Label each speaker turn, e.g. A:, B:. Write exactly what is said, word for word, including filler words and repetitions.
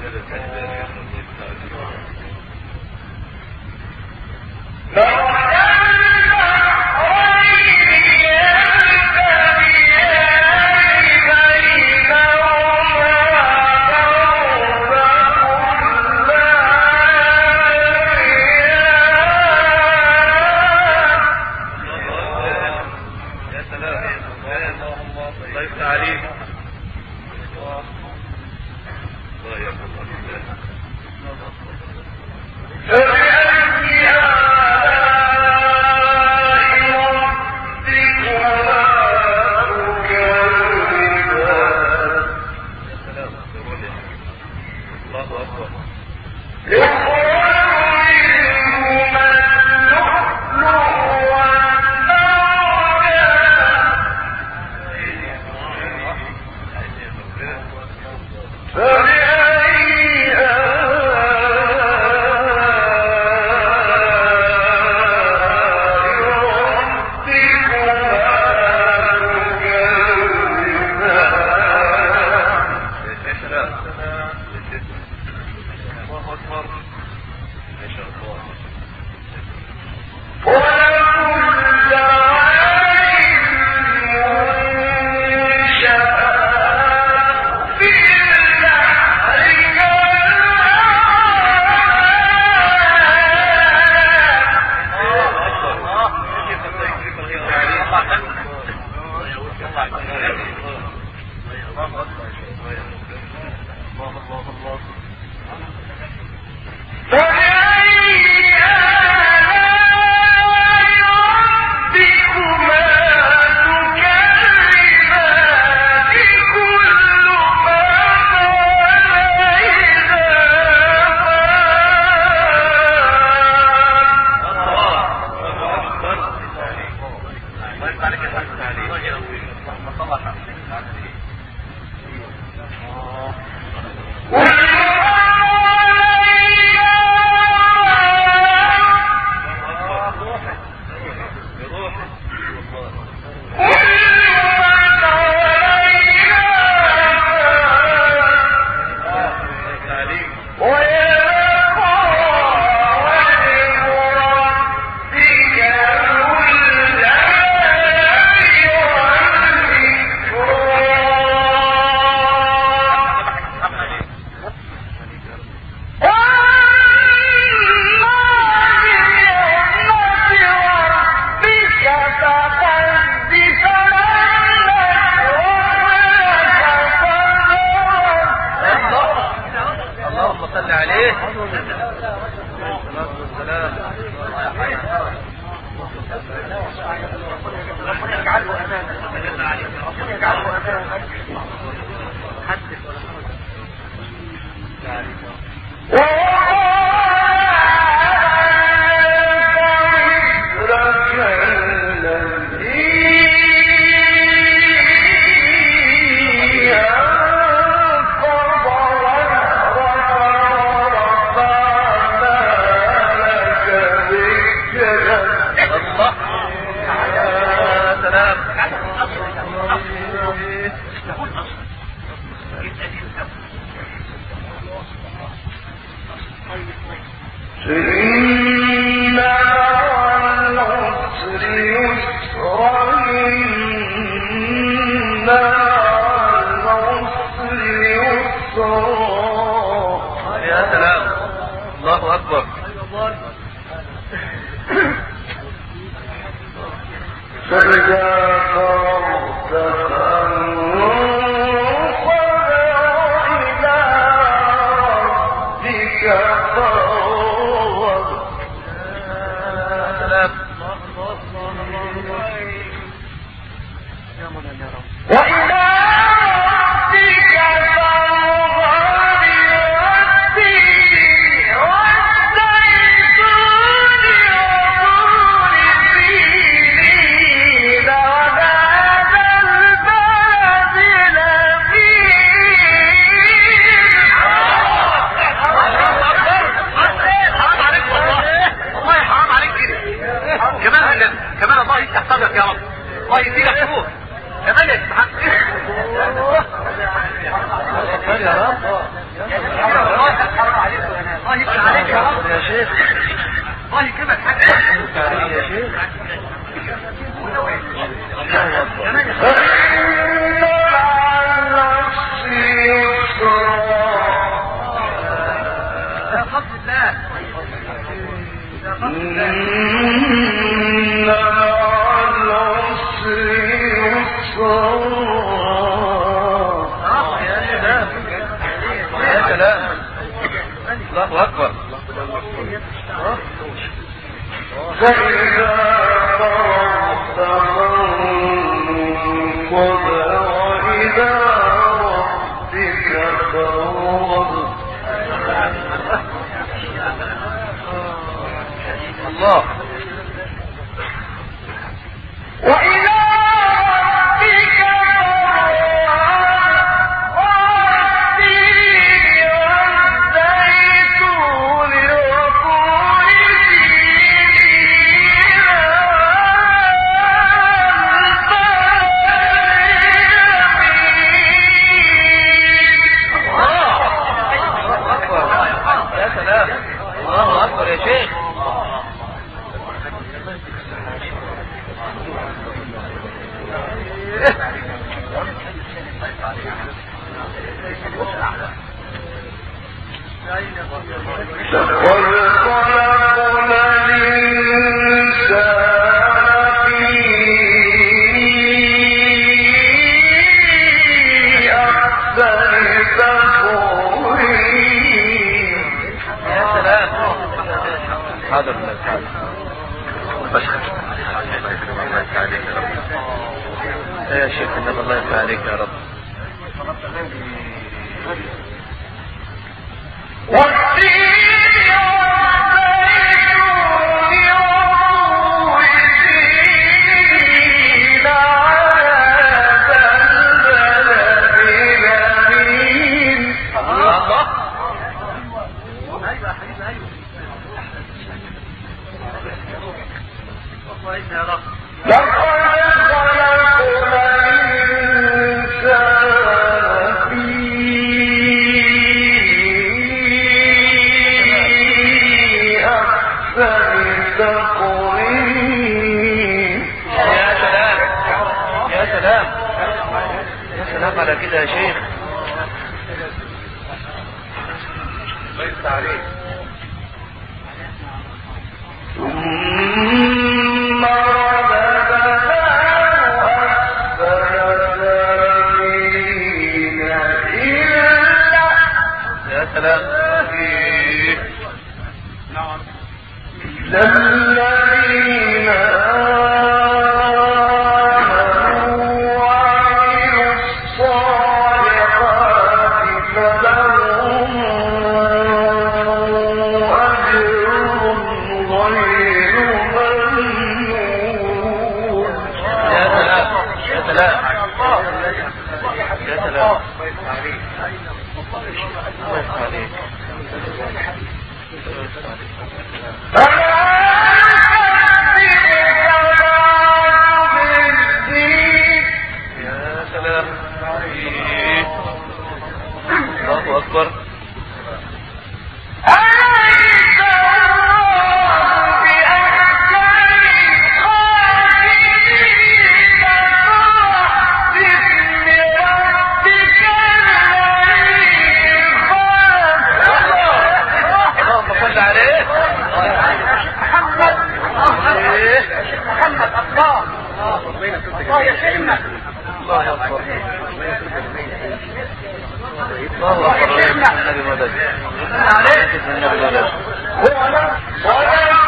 A: يا رب يا شيخ
B: والله كلمة حق
A: يا شيخ
B: يا فضل الله يا فضل
A: يا سلام الله أكبر
C: فإذا فرغت فانصب وإلى ربك فارغب
A: الله
C: وإلى ربك فارغب والتين والزيتون وطور سينين
A: يا سلام الله أكبر يا شيخ
C: لقد خلقنا الإنسان في أحسن تقويم.
A: يا سلام حاضر من الحاضر يا شيخ إنما الله يفتح عليك يا رب
C: والتين والزيتون وطور سينين هذا البلد الأمين.
A: الله
B: ايوه يا حبيبي ايوه الله يا رب
C: لقد خلقنا الإنسان في أحسن تقويم.
A: يا سلام يا سلام يا سلام على كده يا شيخ الله يفتح عليك
C: ثم رددناه أسفل سافلين إلا
A: يا سلام
C: الذين آمنوا وعملوا الصالحات فلهم أجر غير ممنون.
A: يا سلام يا سلام يا سلام الله يفتح عليك
C: فلا يكذبك بالدين.
A: يا سلام الله أكبر
C: أليس الله بأحكم الخالقين. باسم ربك الذي خلق.
A: اللهم صل عليه
B: محمد محمد الله الله يا شيخنا
A: الله أكبر الله أكبر النبي مدد النبي مدد
C: ولا